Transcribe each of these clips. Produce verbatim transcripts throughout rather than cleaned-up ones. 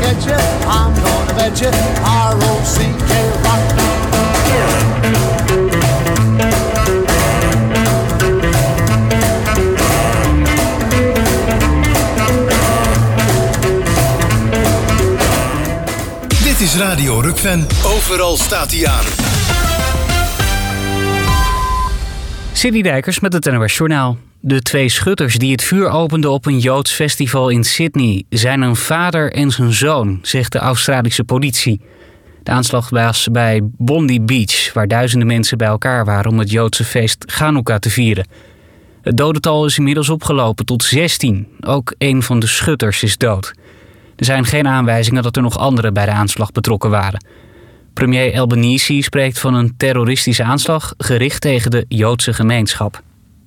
get you. I'm gonna bet you. R O C K rock. Dit is Radio Rukven. Overal staat hij aan. Sidney Dijkers met het N O S Journaal. De twee schutters die het vuur openden op een Joods festival in Sydney zijn een vader en zijn zoon, zegt de Australische politie. De aanslag was bij Bondi Beach, waar duizenden mensen bij elkaar waren om het Joodse feest Chanukka te vieren. Het dodental is inmiddels opgelopen tot zestien. Ook een van de schutters is dood. Er zijn geen aanwijzingen dat er nog anderen bij de aanslag betrokken waren. Premier Albanese spreekt van een terroristische aanslag gericht tegen de Joodse gemeenschap.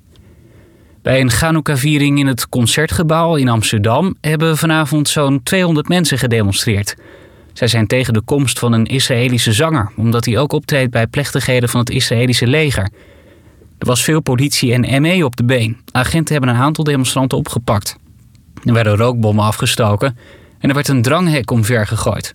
Bij een Chanukka-viering in het Concertgebouw in Amsterdam hebben vanavond zo'n tweehonderd mensen gedemonstreerd. Zij zijn tegen de komst van een Israëlische zanger, omdat hij ook optreedt bij plechtigheden van het Israëlische leger. Er was veel politie en M E op de been. Agenten hebben een aantal demonstranten opgepakt. Er werden rookbommen afgestoken en er werd een dranghek omver gegooid.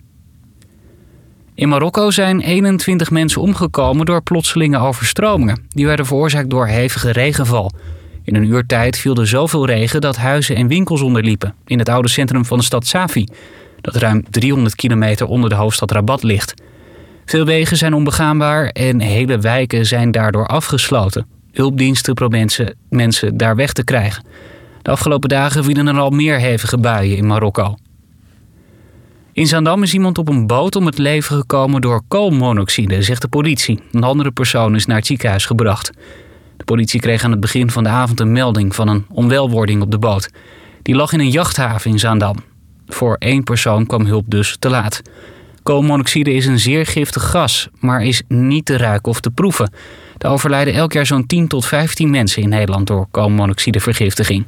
In Marokko zijn eenentwintig mensen omgekomen door plotselinge overstromingen. Die werden veroorzaakt door hevige regenval. In een uur tijd viel er zoveel regen dat huizen en winkels onderliepen in het oude centrum van de stad Safi, dat ruim driehonderd kilometer onder de hoofdstad Rabat ligt. Veel wegen zijn onbegaanbaar en hele wijken zijn daardoor afgesloten. Hulpdiensten proberen mensen daar weg te krijgen. De afgelopen dagen vielen er al meer hevige buien in Marokko. In Zaandam is iemand op een boot om het leven gekomen door koolmonoxide, zegt de politie. Een andere persoon is naar het ziekenhuis gebracht. De politie kreeg aan het begin van de avond een melding van een onwelwording op de boot. Die lag in een jachthaven in Zaandam. Voor één persoon kwam hulp dus te laat. Koolmonoxide is een zeer giftig gas, maar is niet te ruiken of te proeven. Er overlijden elk jaar zo'n tien tot vijftien mensen in Nederland door koolmonoxidevergiftiging.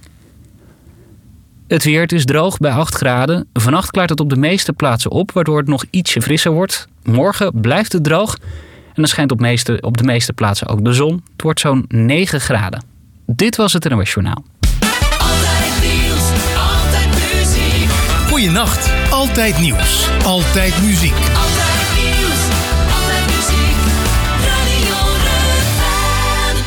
Het weer, het is droog bij acht graden. Vannacht klaart het op de meeste plaatsen op, waardoor het nog ietsje frisser wordt. Morgen blijft het droog en dan schijnt op, meeste, op de meeste plaatsen ook de zon. Het wordt zo'n negen graden. Dit was het N O S Journaal. Altijd nieuws, altijd muziek. Goeienacht, altijd nieuws, altijd muziek. Altijd nieuws, altijd muziek. Radio Rukven.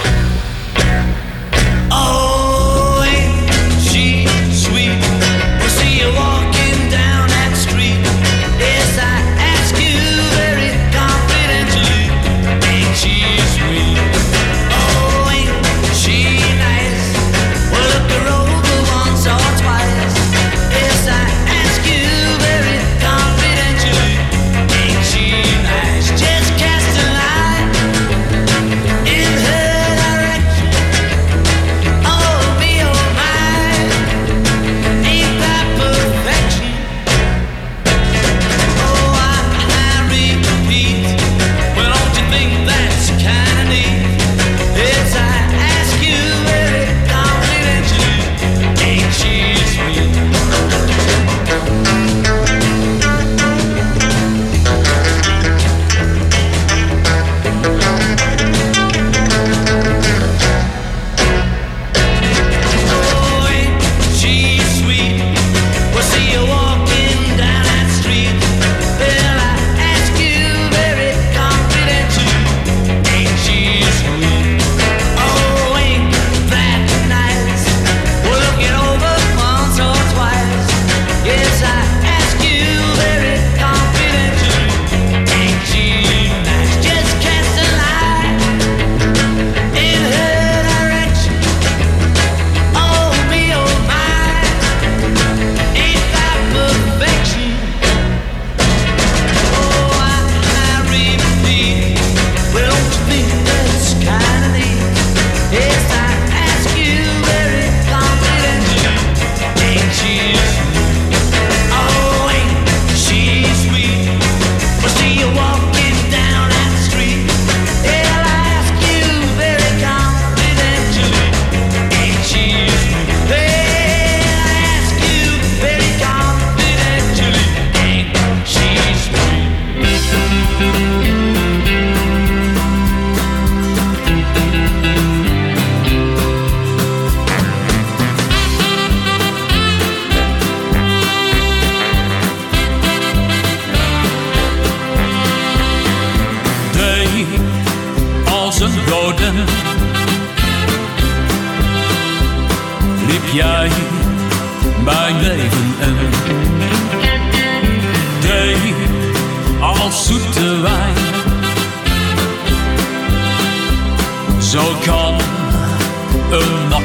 Oh, ain't she sweet? We see you walking down that street. Yes, I ask you very confidentially. Ain't she sweet? Oh, ain't she nice? Well, look her over once or twice. Yes, I ask you very confidentially. Ain't she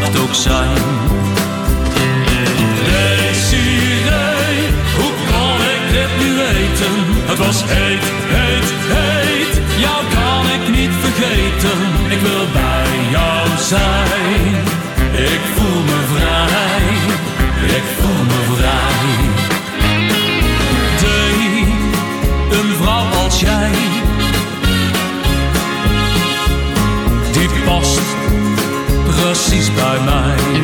het ook zijn. Desiree, hoe kon ik dit nu weten? Het was heet, heet, heet. Jou kan ik niet vergeten. Ik wil bij jou zijn. Ik voel me vrij. Ik voel me vrij. Dee, een vrouw als jij, die past precies bij mij.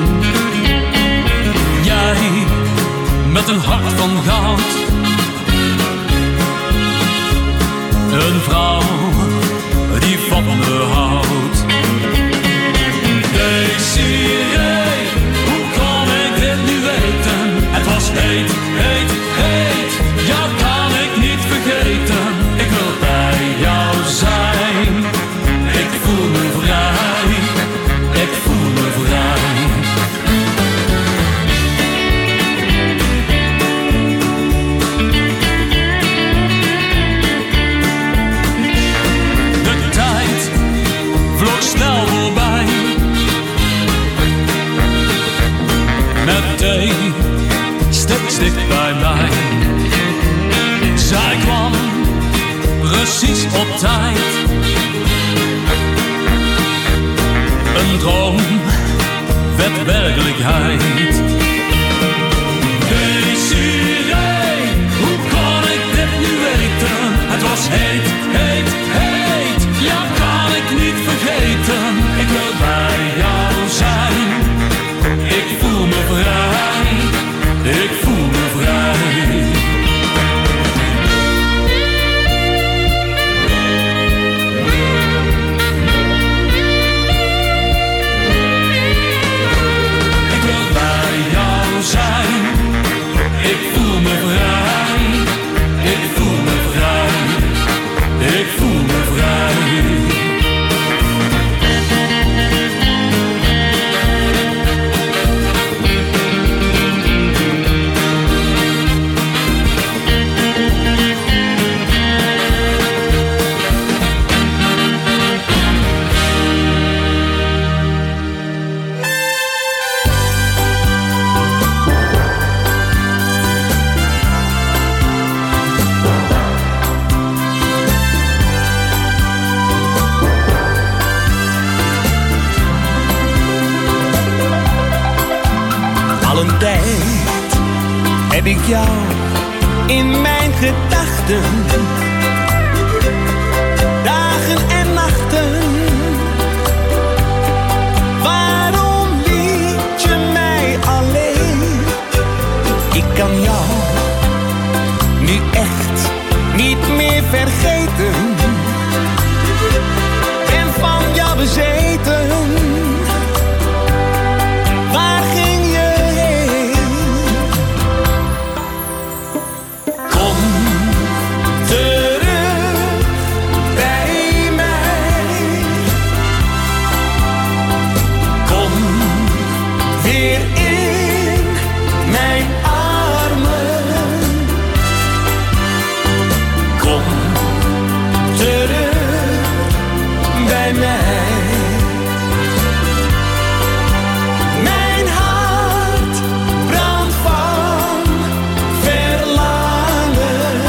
Jij, met een hart van goud. Een vrouw die van me houdt. Desiree, hoe kon ik dit nu weten? Het was heet, heet, heet. Jou kan ik niet vergeten. Ik wil bij jou zijn. Ik voel me vrij. Ik voel me vrij. De tijd vloog snel voorbij. Met thee steeds dicht bij mij. Zij kwam precies op tijd. Een droom werd werkelijkheid. Desiree, hoe kon ik dit nu weten? Het was heet, heet, heet. Jou kan ik niet vergeten. Ik wil bij jou zijn. Ik voel me vrij. Ik voel me vrij. Ik wil bij jou zijn. Ik voel me vrij. Ik voel me vrij. Ik voel me vrij. Al een tijd heb ik jou in mijn gedachten. Dagen en nachten. Waarom liet je mij alleen? Ik kan jou nu echt niet meer vergeten. Ben van jou bezeten. Waar ging je heen? Kom terug bij mij. Kom weer in mijn armen. Kom terug bij mij. Mijn hart brandt van verlangen.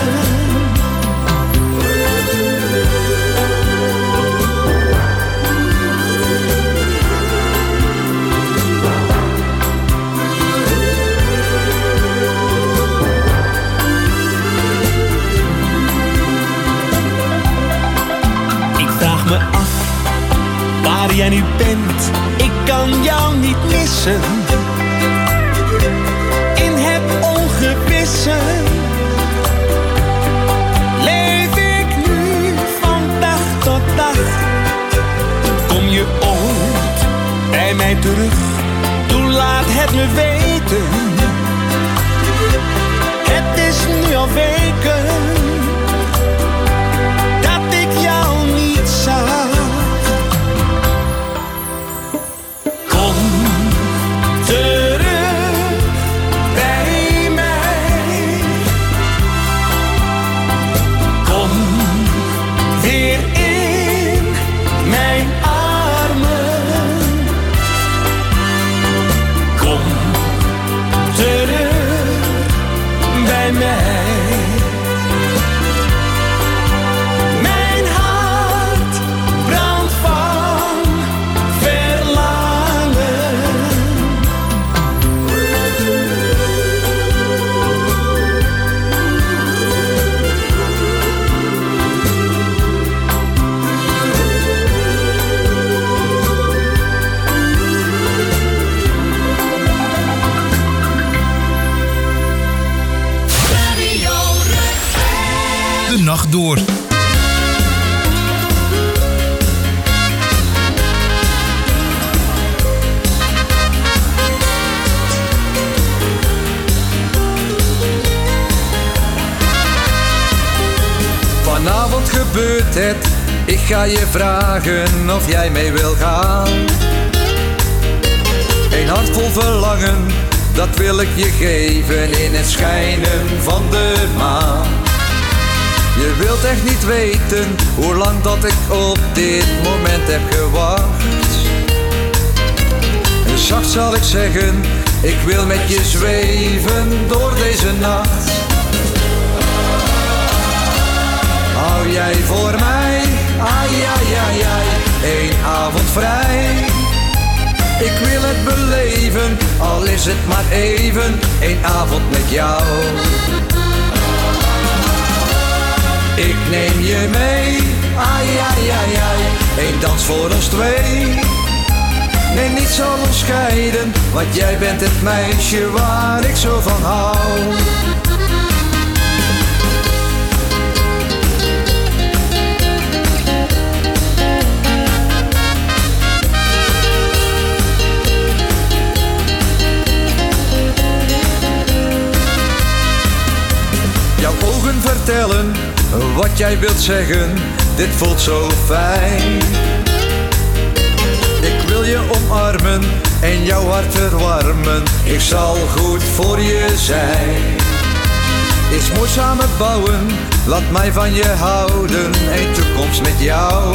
Ik vraag me af waar jij nu bent. Ik kan jou niet missen. In het ongewisse leef ik nu van dag tot dag. Kom je ooit bij mij terug? Toen laat het me weten. Het is nu al weken dat ik jou niet zag. Kom terug bij mij. Kom weer in mijn armen. bij mij. Mijn hart brandt van verlangen. Radio Rukven. De nacht door. Vanavond gebeurt het, ik ga je vragen of jij mee wil gaan. Een hart vol verlangen, dat wil ik je geven in het schijnen van de maan. Je wilt echt niet weten hoe lang dat ik op dit moment heb gewacht. En zacht zal ik zeggen, ik wil met je zweven door deze nacht. Hou jij voor mij, ai ai ai ai, één avond vrij. Ik wil het beleven, al is het maar even, één avond met jou. Ik neem je mee, ai ai ai ai, één dans voor ons twee. Nee, niets zal ons scheiden, want jij bent het meisje waar ik zo van hou. Jouw ogen vertellen wat jij wilt zeggen, dit voelt zo fijn. Ik wil je omarmen en jouw hart verwarmen, ik zal goed voor je zijn. Iets moois samen bouwen, laat mij van je houden, een toekomst met jou.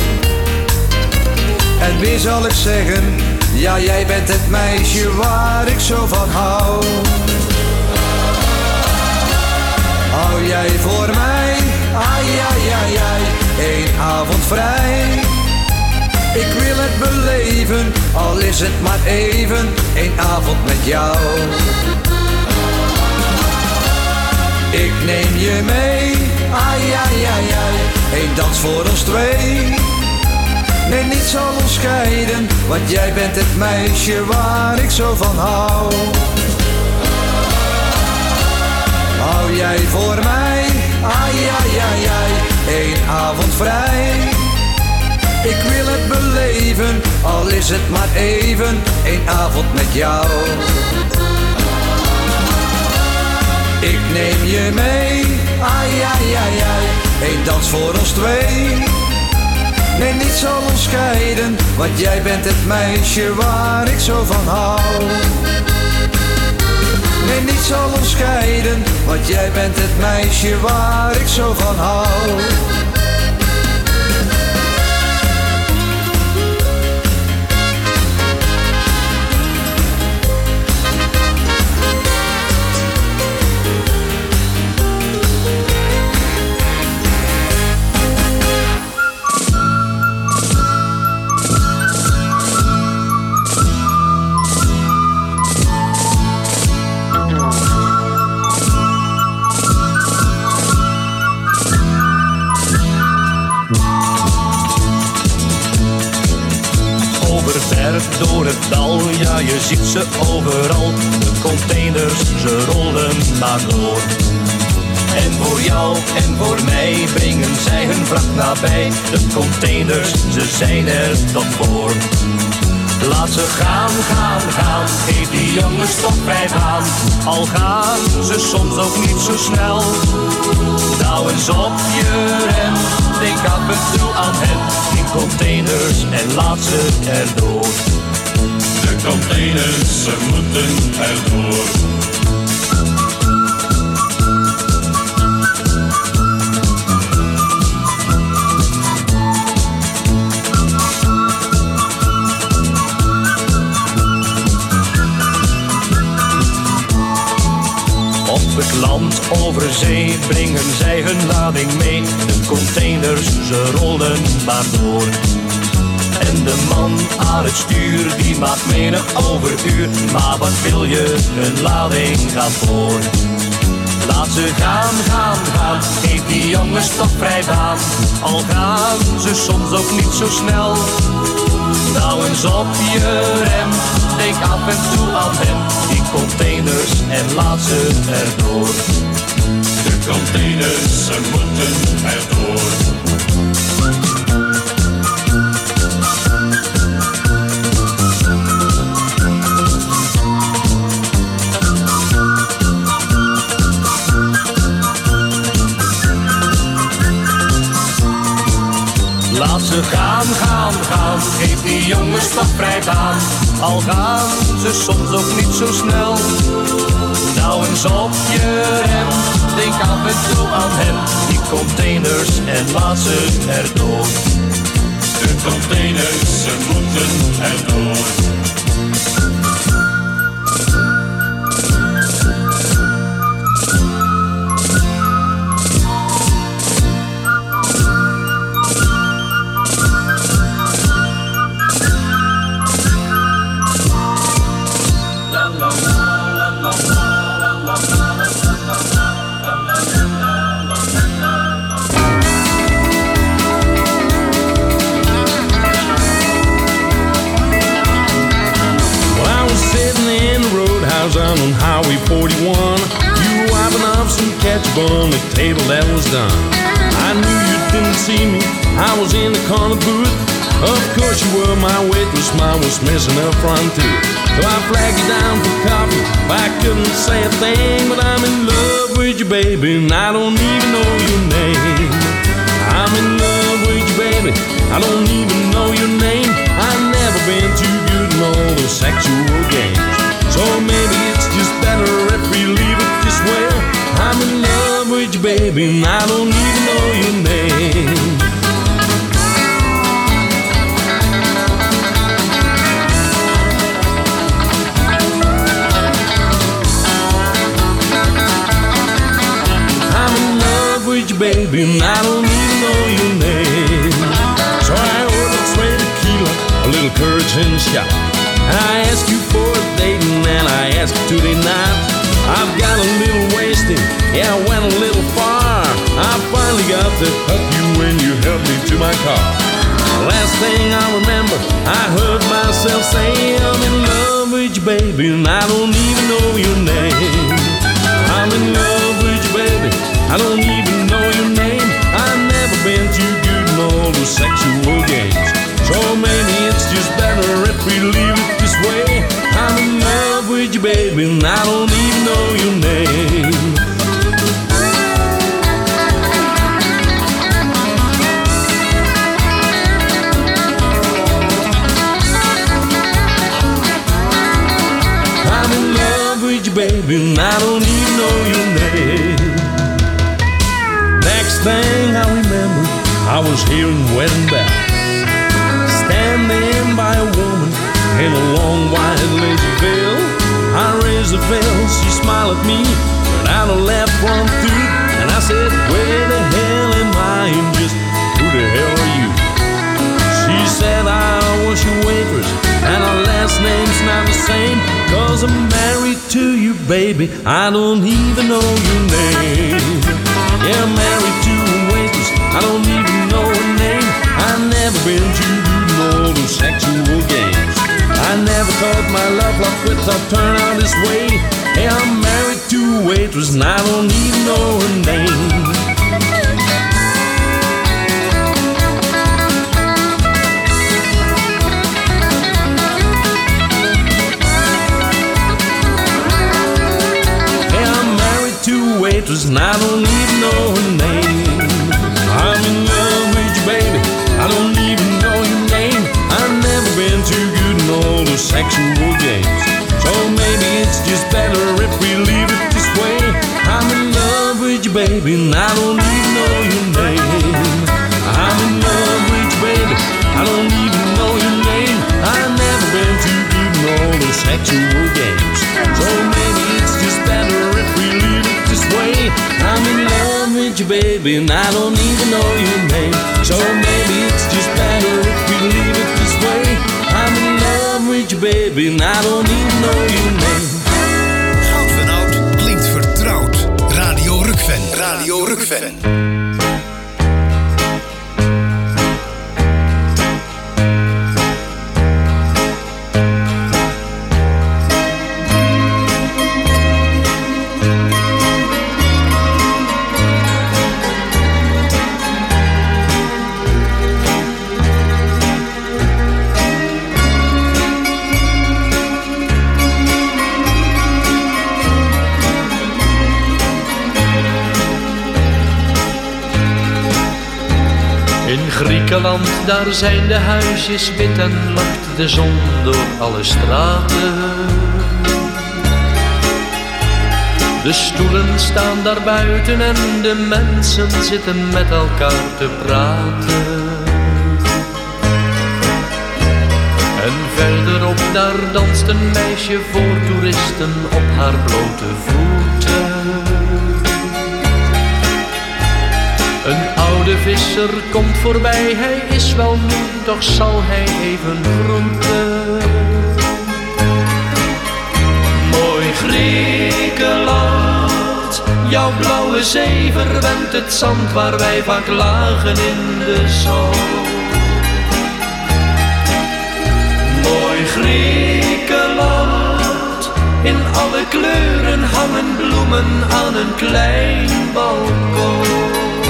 En wie zal ik zeggen, ja jij bent het meisje waar ik zo van hou. Hou jij voor mij, ai ai ai ai, één avond vrij. Ik wil het beleven, al is het maar even, één avond met jou. Ik neem je mee, ai ai ai ai, één dans voor ons twee. Nee, niets zal ons scheiden, want jij bent het meisje waar ik zo van hou. Hou jij voor mij, ai ai ai ai, één avond vrij. Ik wil het beleven, al is het maar even, één avond met jou. Ik neem je mee, ai ai ai ai, één dans voor ons twee. Nee, niets zal ons scheiden, want jij bent het meisje waar ik zo van hou. Nee, niets zal ons scheiden, want jij bent het meisje waar ik zo van hou. Door het dal, ja je ziet ze overal. De containers, ze rollen maar door. En voor jou en voor mij brengen zij hun vracht nabij. De containers, ze zijn er tot voor. Laat ze gaan, gaan, gaan, geef die jongens toch vrij baan. Al gaan ze soms ook niet zo snel. Nou eens op je rem, denk af en toe aan hen. In containers en laat ze erdoor. De containers, ze moeten erdoor. land over zee brengen zij hun lading mee. De containers, ze rollen maar door. En de man aan het stuur, die maakt menig overuur. Maar wat wil je, hun lading gaat voor. Laat ze gaan, gaan, gaan, geef die jongens toch vrij baan. Al gaan ze soms ook niet zo snel. Nou eens op je rem, denk af en toe aan hem. Die containers en laat ze erdoor. De containers, ze moeten erdoor. Laat ze gaan, gaan, gaan, geef die jongens toch vrij baan. Al gaan ze soms ook niet zo snel. Nou eens op je rem, denk af en toe aan hem. Die containers en laat ze erdoor. De containers, ze moeten erdoor. On Highway forty-one, you were wiping off some ketchup on the table that was done. I knew you didn't see me, I was in the corner booth. Of course you were my waitress, mine was missing up front too. So I flagged you down for coffee, but I couldn't say a thing. But I'm in love with you, baby, and I don't even know your name. I'm in love with you, baby, I don't even know your name. I've never been too good in all those sexual games. So maybe it's just better if we leave it this way. I'm in love with you, baby, and I don't even know your name. I'm in love with you, baby, and I don't even know your name. So I ordered straight tequila, a little courage and shot. I asked you for a date and I asked you today night. I've got a little wasted, yeah, I went a little far. I finally got to hug you when you helped me to my car. Last thing I remember, I heard myself say, I'm in love with you, baby, and I don't even know your name. I'm in love with you, baby, I don't even know your name. I've never been too good in all those sexual games. So maybe it's just better if we leave it this way. I'm in love with you, baby, and I don't even know your name. I'm in love with you, baby, and I don't even know your name. Next thing I remember, I was hearing wedding bells. Standing by a woman in a long white lazy veil. I raised the veil, she smiled at me, but out a left front tooth. And I said, where the hell am I, and just who the hell are you? She said, I was your waitress, and our last name's not the same. Cause I'm married to you, baby, I don't even know your name. Yeah, I'm married to a waitress, I don't even know her name. I've never been too good in all those sexual games. I never thought my love life would turn out this way. Hey, I'm married to a waitress and I don't even know her name. Hey, I'm married to a waitress and I don't even know her name. I'm in love with you, baby, I don't even know your name. I've never been too good in all those sexual games. So maybe it's just better if we leave it this way. I'm in love with you, baby, and I don't even know your name. I'm in love with you, baby, I don't even know your name. I've never been too good in all those sexual games. So maybe it's just better if we leave it this way. you, baby, and I don't even know your name. So maybe it's just better if we leave it this way. I'm in love with you, baby, and I don't even know your name. Goud van Oud klinkt vertrouwd. Radio Rukven. Radio Rukven. Griekenland, daar zijn de huisjes wit en lacht de zon door alle straten. De stoelen staan daar buiten en de mensen zitten met elkaar te praten. En verderop daar danst een meisje voor toeristen op haar blote voeten. Een oude visser komt voorbij, hij is wel moe, toch zal hij even groeten. Mooi Griekenland, jouw blauwe zee verwent het zand waar wij vaak lagen in de zon. Mooi Griekenland, in alle kleuren hangen bloemen aan een klein balkon.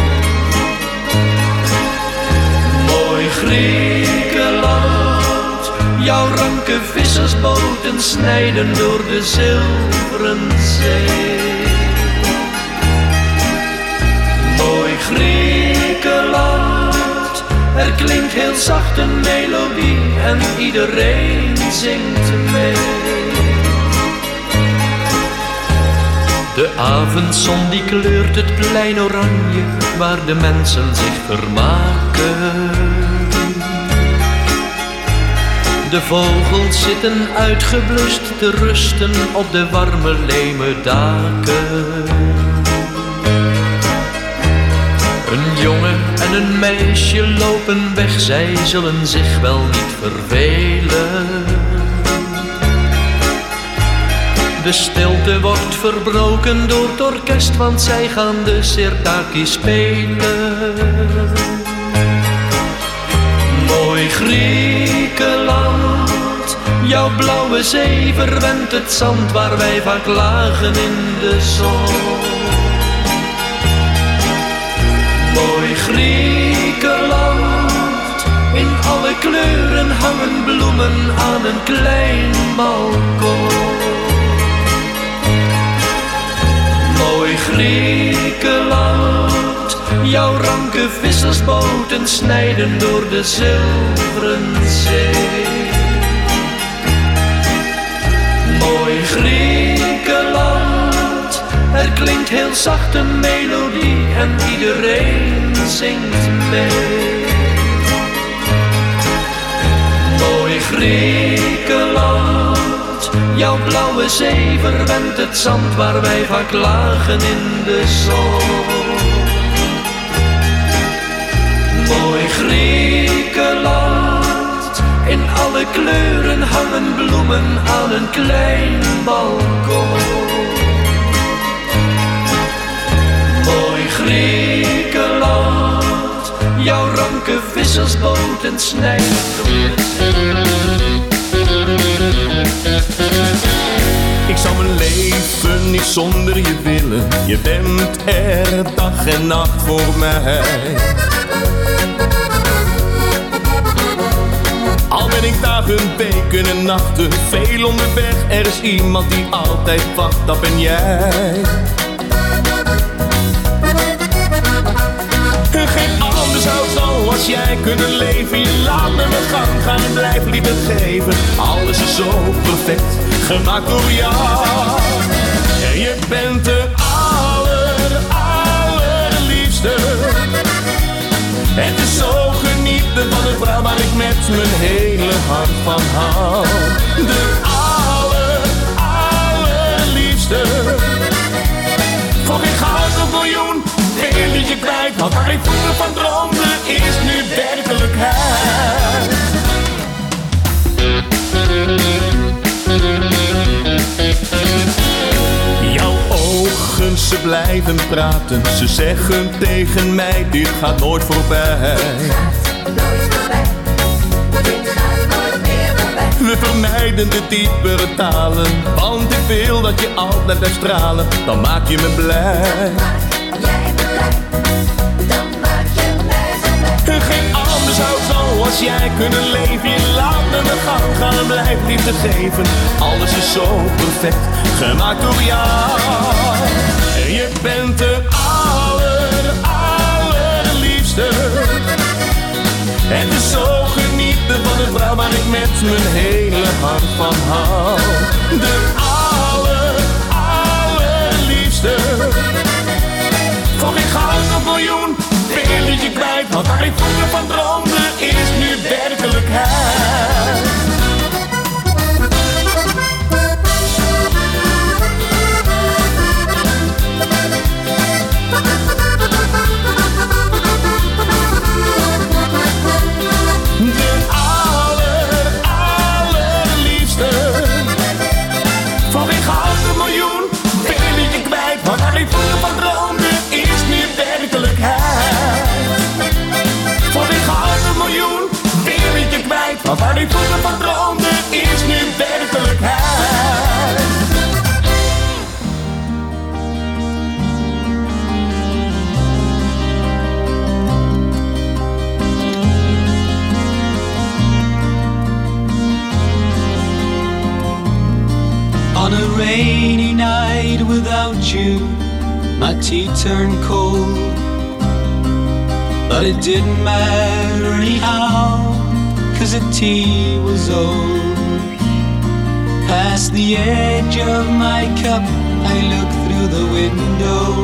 Griekenland, jouw ranke vissersboten snijden door de zilveren zee. Mooi Griekenland, er klinkt heel zacht een melodie en iedereen zingt mee. De avondzon die kleurt het plein oranje waar de mensen zich vermaken. De vogels zitten uitgeblust te rusten op de warme leme daken. Een jongen en een meisje lopen weg, zij zullen zich wel niet vervelen. De stilte wordt verbroken door het orkest, want zij gaan de sirtaki spelen. Mooi Griekenland, jouw blauwe zee verwent het zand waar wij vaak lagen in de zon. Mooi Griekenland, in alle kleuren hangen bloemen aan een klein balkon. Mooi Griekenland, jouw ranke vissersboten snijden door de zilveren zee. Mooi Griekenland, er klinkt heel zacht een melodie en iedereen zingt mee. Mooi Griekenland, jouw blauwe zee verwent het zand waar wij vaak lagen in de zon. Mooi Griekenland, in alle kleuren hangen bloemen aan een klein balkon. Mooi Griekenland, jouw ranke vissersboten snijden door de Ik zou mijn leven niet zonder je willen. Je bent er dag en nacht voor mij. Al ben ik dagen, weken en nachten veel onderweg, er is iemand die altijd wacht, dat ben jij. Geen ander zou zoals jij kunnen leven. Je laat me mijn gang gaan en blijf liefde geven. Alles is zo perfect, gemaakt door jou. En je bent de aller, allerliefste. Het is zo genieten van een vrouw waar ik met mijn hele hart van hou. De aller, allerliefste. Voor geen goud of miljoen wil wil je kwijt, want waar ik vroeger van droomde is nu werkelijkheid. Jouw ogen, ze blijven praten. Ze zeggen tegen mij, dit gaat nooit voorbij. We vermijden de diepere talen, want ik wil dat je altijd blijft stralen. Dan maak je me blij. Geen ander zou zoals jij kunnen leven. Je laat me mijn gang gaan en blijft liefde geven. Alles is zo perfect, gemaakt door jou. Je bent de aller, allerliefste. Het is zo genieten van een vrouw waar ik met mijn hele hart van hou. De aller, allerliefste. Voor geen goud of miljoen wil ik je kwijt, want waar ik vroeger van droomde is nu werkelijkheid. De aller, allerliefste. Voor geen goud of miljoen wil ik je kwijt, want waar ik vroeger van droomde is nu werkelijkheid. Voor een gouden miljoen wil ik je kwijt, want waar ik vroeger van droomde is nu werkelijkheid. On a rainy night without you, my tea turned cold. But it didn't matter anyhow, cause the tea was old. Past the edge of my cup, I looked through the window.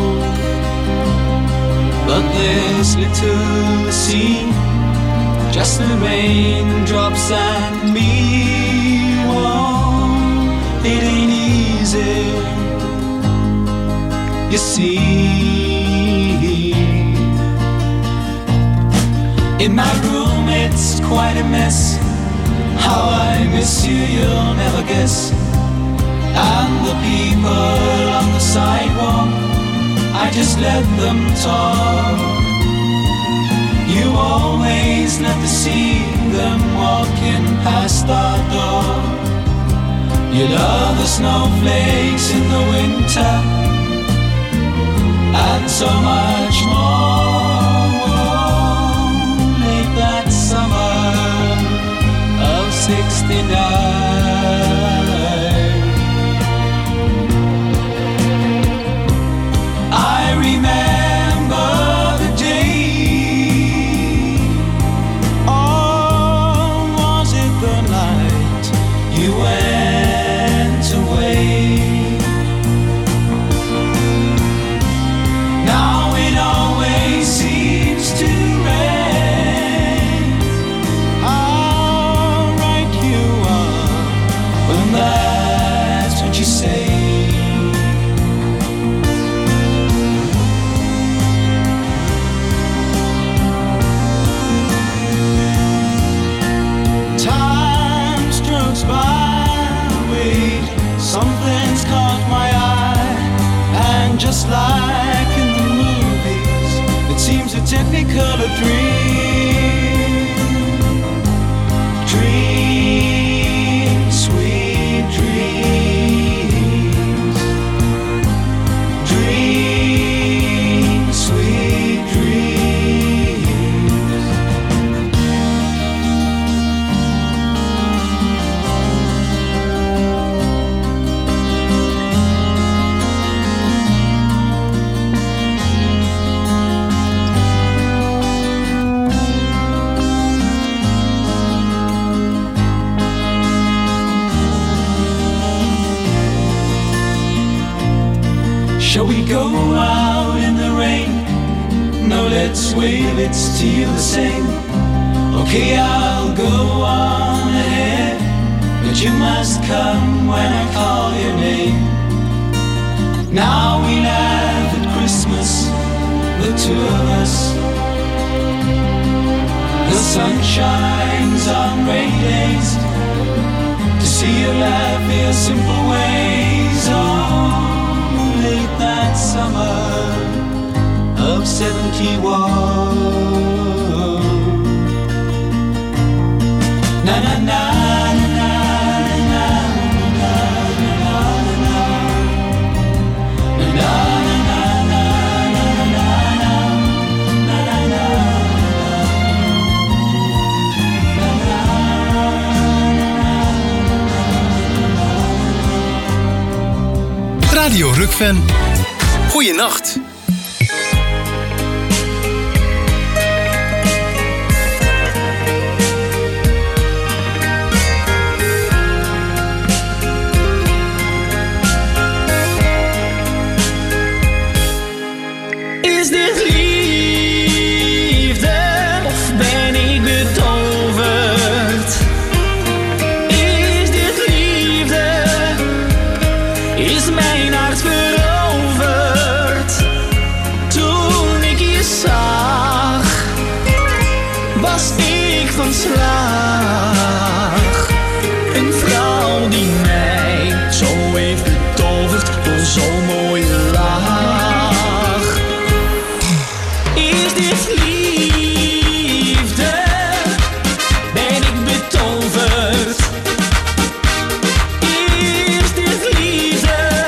But there's little to see, just the raindrops and me. Whoa, it ain't easy, you see. In my room it's quite a mess. How I miss you you'll never guess. And the people on the sidewalk, I just let them talk. You always love to see them walking past our door. You love the snowflakes in the winter, and so much more. Late that summer of sixty-nine, I remember the day, or was it the night you went away? Now it always seems to rain. How right you are when that's what you say. Time strokes by, wait, something's caught my eye, and just like in the movies, it seems a technicolor dream. Dream, sweet dreams. Dream, sweet dreams. Shall we go out in the rain? No, let's wait, it's still the same. Okay, I'll go on ahead, but you must come when I call your name. Now we laugh at Christmas, but the two of us. The sun shines on rainy days to see you laugh your simple ways on late that summer of seventy-one. Na na na na na na na na na Radio Rukven. Goeienacht. Is dit liefde of ben ik betoverd? Is dit liefde? Is mijn hart veroverd? Toen ik je zag, was ik van slag. Een vrouw die mij zo heeft betoverd door zo'n mooie lach. Is dit liefde? Ben ik betoverd? Is dit liefde?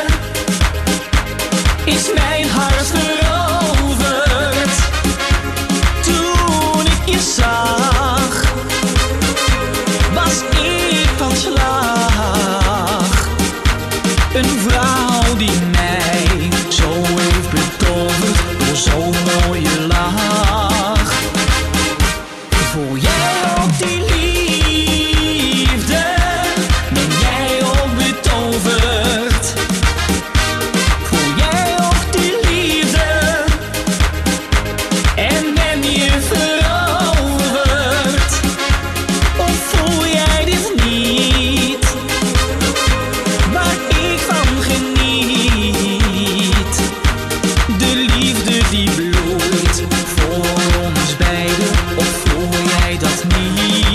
Is mijn hart veroverd? Toen ik je zag, was ik van slag. Een vrouw die mij zo heeft betoverd door zo'n mooie lach. Voel jij ook die liefde? Ben jij ook betoverd? Voel jij ook die liefde? En ben je veroverd? Of voel jij dit niet? Waar ik van geniet. De liefde die bloeit voor ons beiden. Of voel jij dat niet?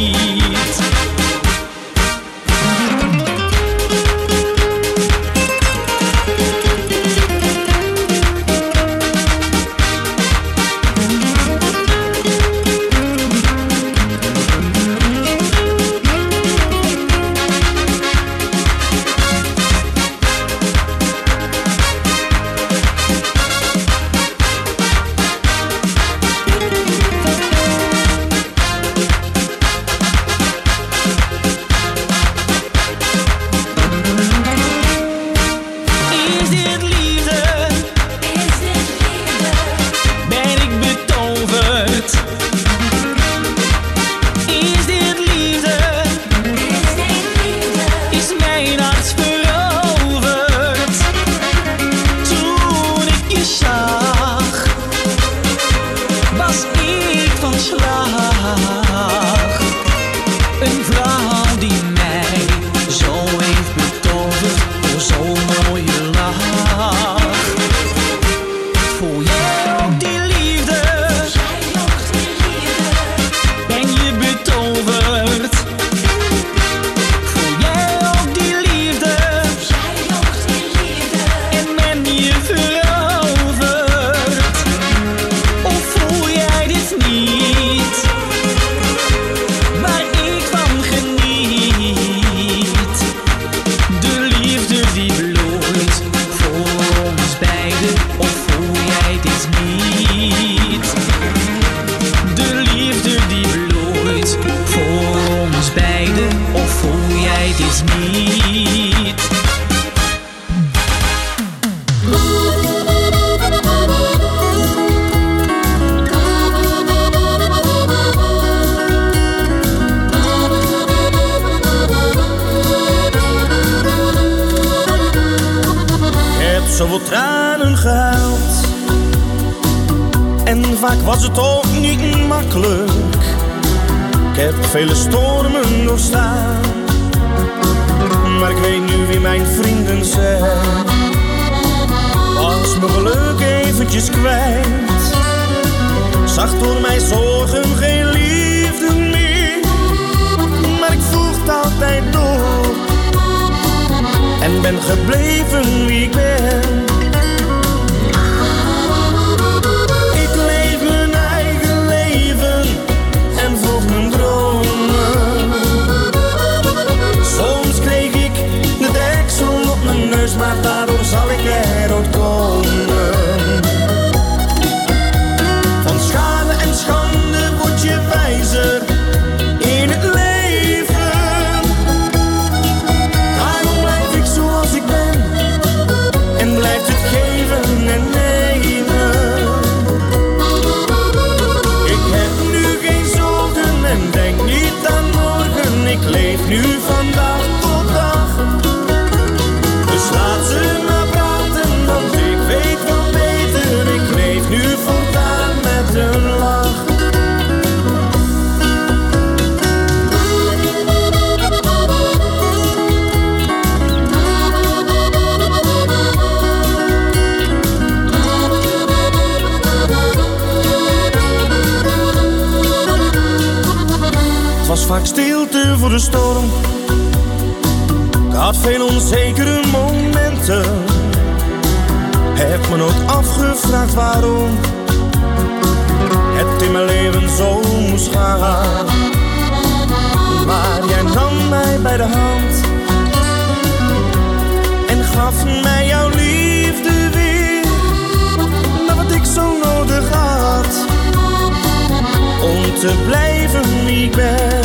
Is dit liefde? Is dit liefde? Ben ik betoverd? Is dit liefde? Is dit liefde? Is mijn hart veroverd? Toen ik je zag, was ik van slag. Een vrouw die mij zo heeft betoverd door zo'n mooie lach. Voel jij ook die liefde? Ben je betoverd? Voel jij ook die liefde? En ben je veroverd? Of voel jij dit niet? Waar ik van geniet. De liefde die bloeit voor ons beiden. Of voel jij dit niet? De liefde die bloeit voor ons beiden. Of voel jij dit niet? Ik heb zoveel tranen gehuild. En vaak was het ook niet makkelijk. Ik heb vele stormen doorstaan. Maar ik weet nu wie mijn vrienden zijn. Was mijn geluk eventjes kwijt. Zag door mijn zorgen geen liefde meer, maar ik vocht altijd door en ben gebleven wie ik ben. Ik leef mijn eigen leven en volg mijn dromen. Soms kreeg ik de deksel op mijn neus, maar daardoor zal ik eruit komen. Van schade en schande word je wijzer in het leven. Daarom blijf ik zoals ik ben en blijft het geven en nemen. Ik heb nu geen zorgen en denk niet aan morgen. Ik leef nu van dag tot dag. Dus laat ze maar praten, want ik weet wel beter. Ik leef nu voortaan met een lach. Het was vaak stilte voor de storm. Ik had veel onzekere momenten. Heb me nooit afgevraagd waarom het in mijn leven zo moest gaan. Maar jij nam mij bij de hand en gaf mij jouw liefde weer. Maar wat ik zo nodig had om te blijven wie ik ben.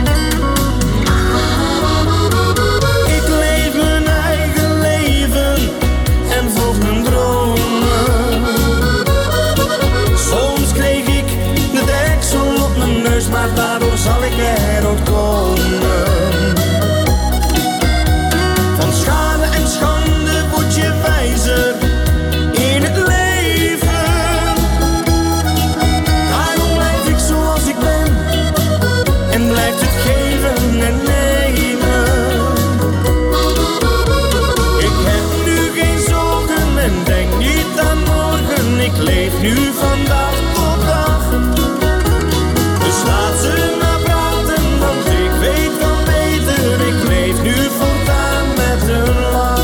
Ik leef mijn eigen leven en volg mijn dromen. Soms kreeg ik de deksel op mijn neus, maar daardoor zal ik eruit komen. Van schade en schande word je wijzer in het leven. Daarom blijf ik zoals ik ben en blijft het geven en nemen. Ik heb nu geen zorgen en denk niet aan morgen. Ik leef nu van dag tot dag. Dus laat ze maar praten, want ik weet wel beter. Ik leef nu voortaan met een lach.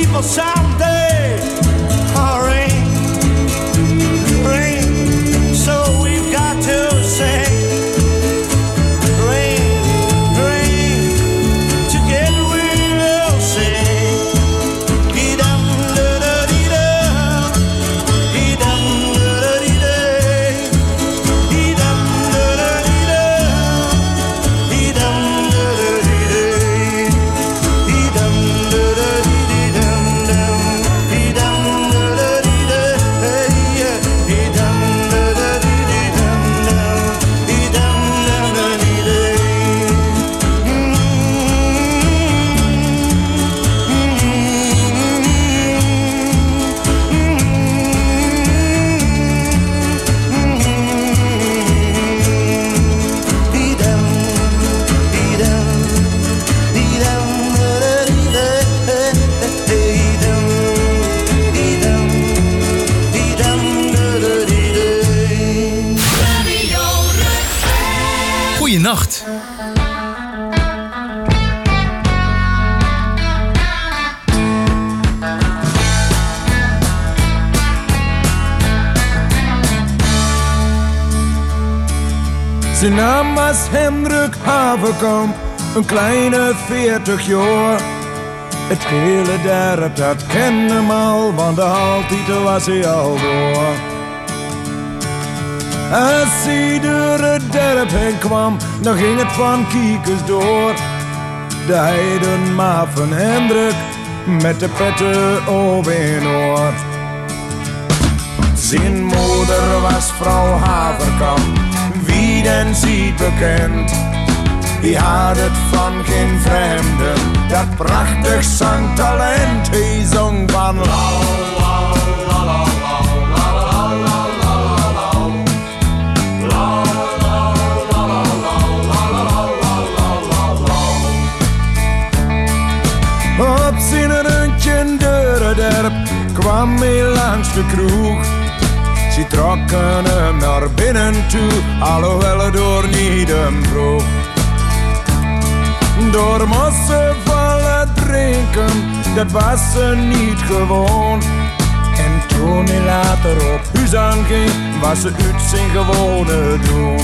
evil someday. Oh, rain, rain, so we've got to sing. Rain, rain, together we'll sing. Dee-dum, da-da-dee-dum, dee-dum, da-da-dee-day, dee-dum, da-da-dee-dum, dee-dum, da-da-dee-day, dee-dum, da-da-dee-dee-dum, dum, dee-dum, da-da-dee-day, yeah, dee-dum, da-da-dee-dee-dum, dum, dee-dum, da-da-dee-day. Goeienacht. Zijn naam was Hendrik Haverkamp, een kleine veertig jaar. Het hele dorp dat kende hem al, want de haltitel was hij al door. Als hij door het dorp heen kwam, dan ging het van kiekers door. De heidenmaat van Hendrik, met de petten op in oor. Zijn moeder was vrouw Haverkamp, wie den ziet bekend. Hij had het van geen vreemden, dat prachtig zangtalent. Hij zong van la la la la la la la la. Op zijn rundje door het dorp kwam hij langs de kroeg. Ze trokken hem naar binnen toe, alhoewel het door niet hem vroeg. Door mossen vallen drinken, dat was ze niet gewoon. En toen hij later op huis aanging, was ze uit zijn gewone doen.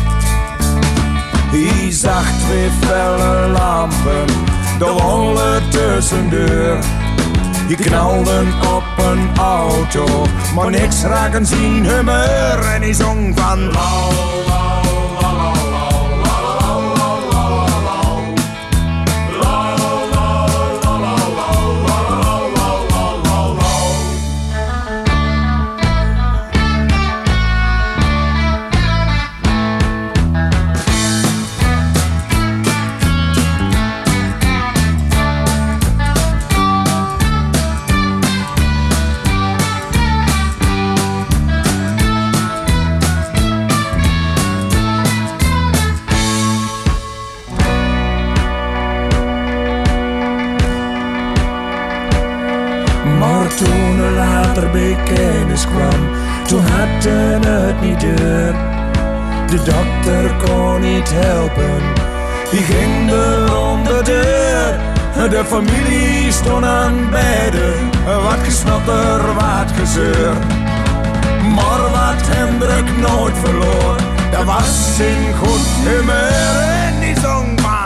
Hij zag twee felle lampen, de wollen tussendeur. Die knalden op een auto, maar niks raken zien humeur. En hij zong van la la la la la la toen er later bij kennis kwam, toen had het niet deur. De dokter kon niet helpen, die ging er om de deur. De familie stond aan beiden, wat gesnotter, wat gezeur. Maar wat Hendrik nooit verloor, dat was zijn goed humeur. En die zong maar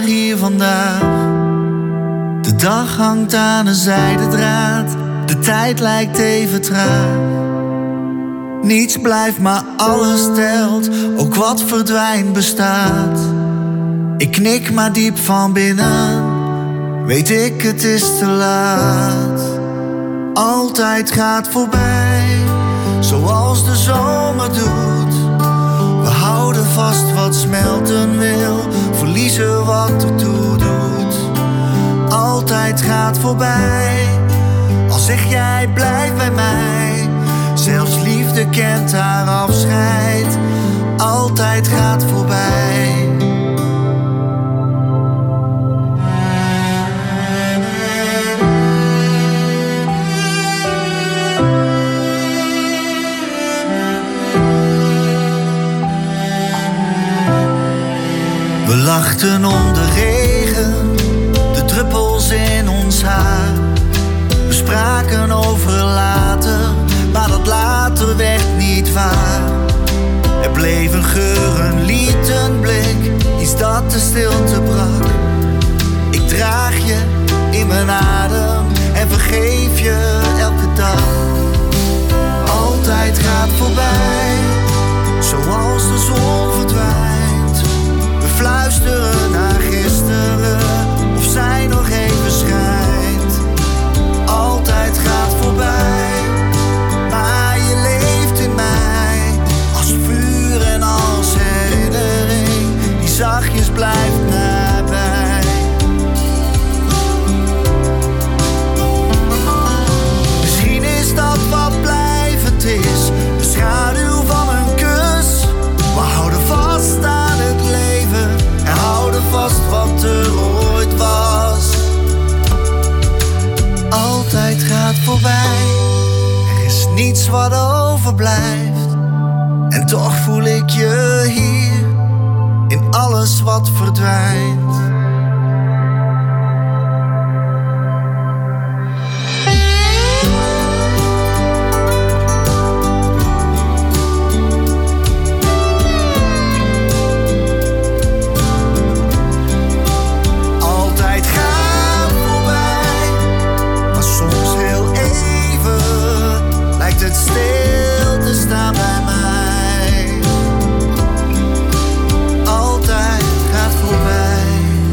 er hier vandaag? De dag hangt aan een zijden draad. De tijd lijkt even traag. Niets blijft, maar alles telt. Ook wat verdwijnt bestaat. Ik knik maar diep van binnen. Weet ik, het is te laat. Altijd gaat voorbij, zoals de zomer doet. We houden vast wat smelten wil, verliezen wat ertoe doet. Altijd gaat voorbij, al zeg jij blijf bij mij. Zelfs liefde kent haar afscheid. Altijd gaat voorbij. We lachten om de regen, de druppels in ons haar. We spraken over later, maar dat later werd niet waar. Er bleef een geur, een lied, een blik, iets dat de stilte brak. Ik draag je in mijn adem en vergeef je elke dag. Altijd gaat voorbij, zoals de zon verdwijnt. We fluisteren naar gisteren, of zij nog even schijnt. Altijd gaat voorbij, maar je leeft in mij. Als vuur en als herinnering, die zachtjes blijft nabij. Misschien is dat wat blijvend is, de schaduw van een kus. We houden vast aan het leven en houden vast wat er ooit was. Altijd gaat voorbij, er is niets wat overblijft. En toch voel ik je hier, in alles wat verdwijnt. Het stil te staan bij mij. Altijd gaat voorbij.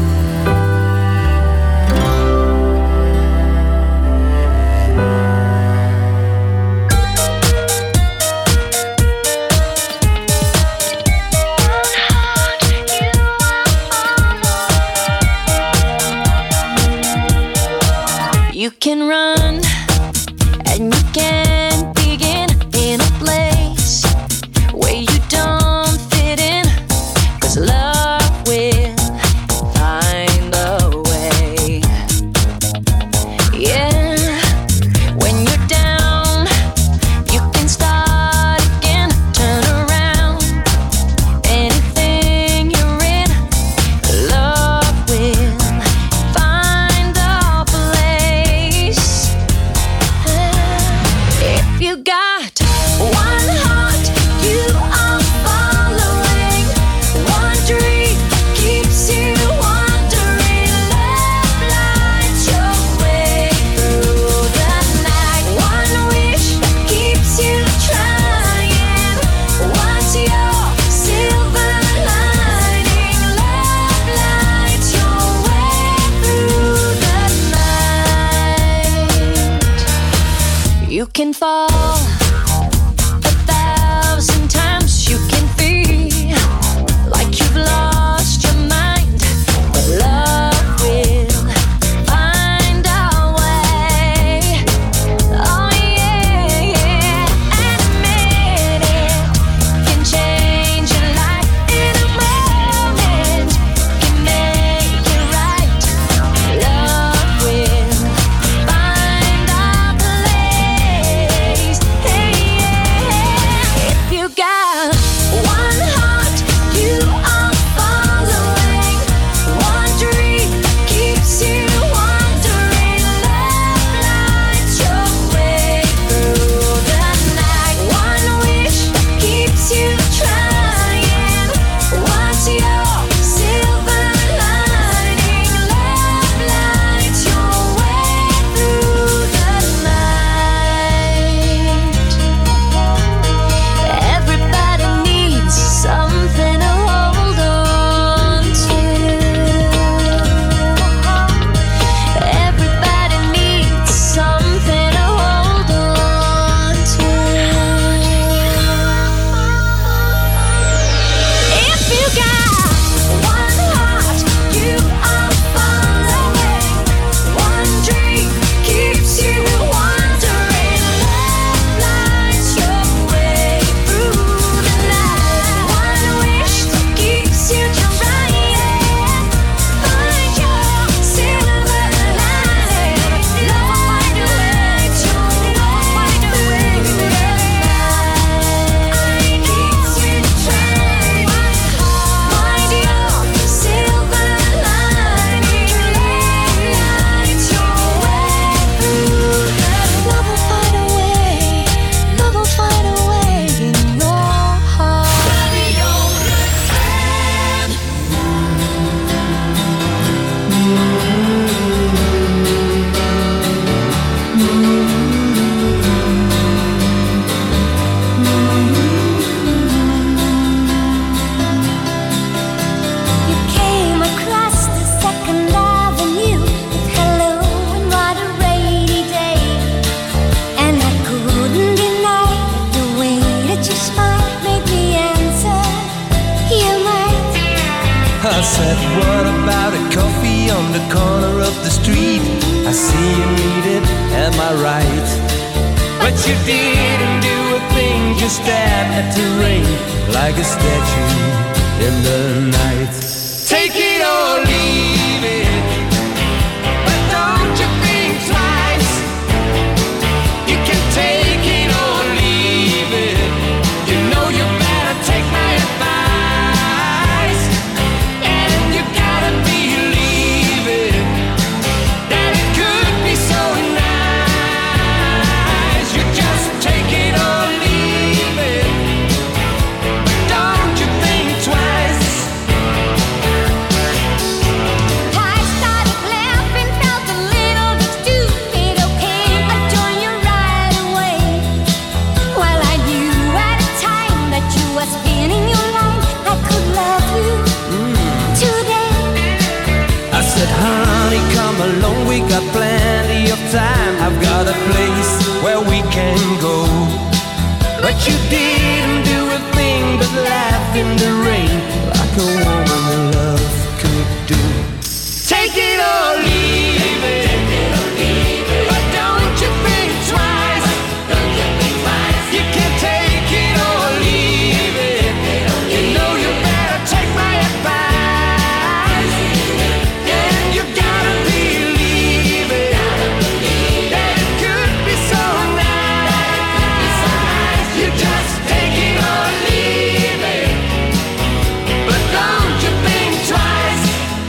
said, what about a coffee on the corner of the street? I see you need it, am I right? But you didn't do a thing, just stared at the rain like a statue in the night. Take it or leave it, but don't you think twice. You can take it or leave it. You know you better take my advice. And you gotta believe it, that it could be so nice. You just take it or leave it, but don't you think twice. I started laughing, felt a little bit stupid. Okay, I joined you right away. Well, I knew at the time that you were spinning your line. I could love you today. I said, honey, come along, we got plenty of time. I've got a place where we can go. But you didn't do a thing but laugh in the rain like a woman in love could do. Take it or leave it, but don't you think twice. You can take it or leave it. You know you better take my advice. And you gotta believe it, that it could be so nice. You just take it or leave it, but don't you think twice.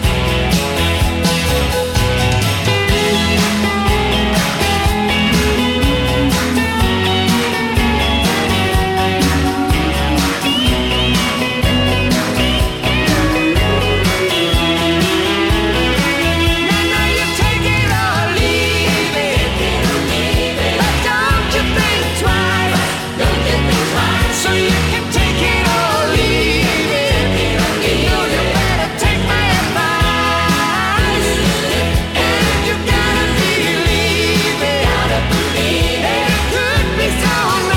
Now, now you take it or leave it, but don't you think twice. So you can take it or leave it. You know you better take my advice. And you gotta believe it, that it could be so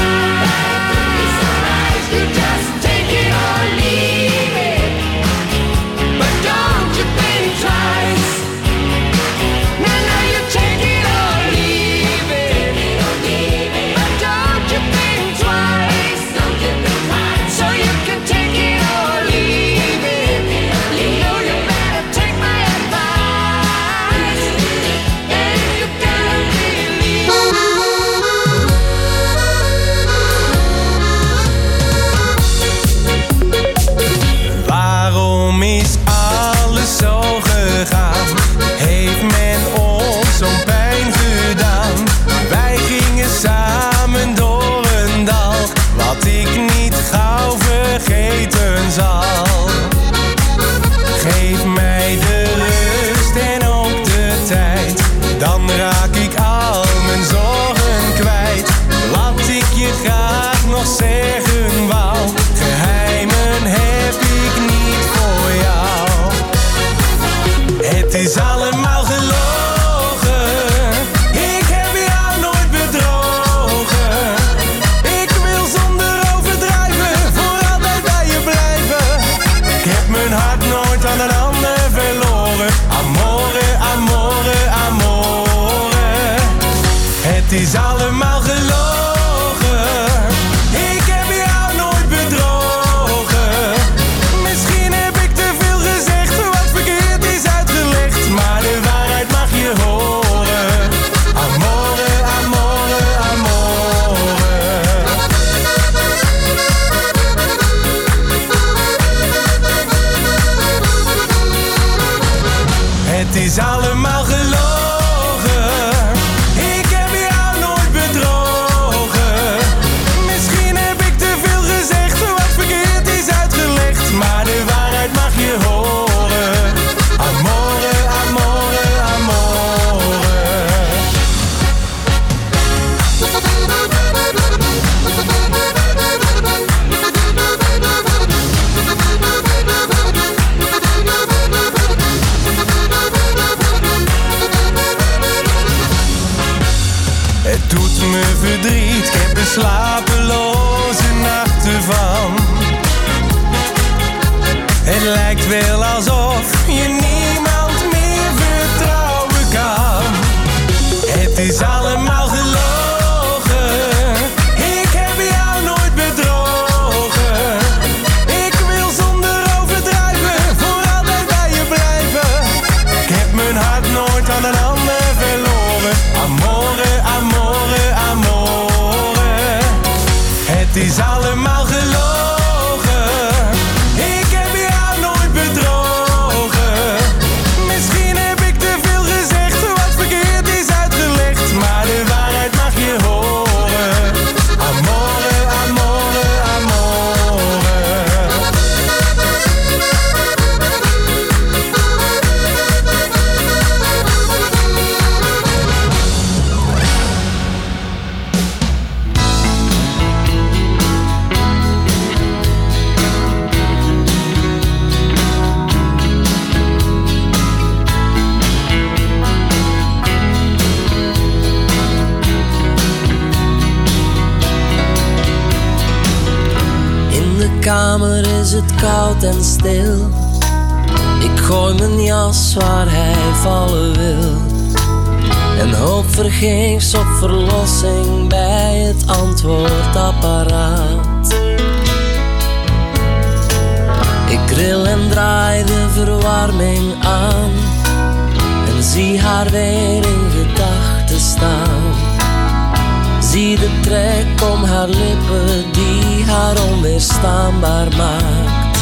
nice. You just take it or leave it, but don't you think twice. Now, now you take it or leave it, but don't you think twice. So you can take it or leave it. You know you better take my advice. And you gotta believe. Waarom is alles zo gegaan? Heeft men ons zo'n pijn gedaan? Wij gingen samen door een dal, wat ik niet gauw vergeten zal. Geef mij de rust en ook de tijd, dan raak ik al mijn zorgen kwijt. Wat ik je graag nog zeggen wou, geheimen heb ik niet voor jou. Het is allemaal gelogen, ik heb jou nooit bedrogen. Ik wil zonder overdrijven voor altijd bij je blijven. Ik heb mijn hart nooit aan een ander verloren. Amore, amore, amore. Het is allemaal gelogen, ik heb jou nooit bedrogen. Misschien heb ik te veel gezegd, wat verkeerd is uitgelegd, maar de waarheid mag je horen. Amore, amore, amore. Het is allemaal gelogen, ik heb jou nooit allemaal gelogen. Ik heb jou nooit bedrogen. Misschien heb ik te veel gezegd, wat verkeerd is uitgelegd, maar de waarheid mag je horen. Amore, amore, amore. In de kamer is het koud en stil. Ik gooi mijn jas waar hij vallen wil en hoop vergeefs op verlossing bij het antwoordapparaat. Ik grill en draai de verwarming aan en zie haar weer in gedachten staan. Zie de trek om haar lippen die haar onweerstaanbaar maakt.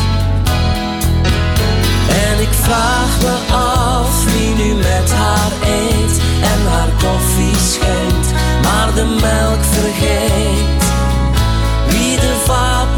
En ik vraag me af wie nu met haar eet en haar koffie schenkt, maar de melk vergeet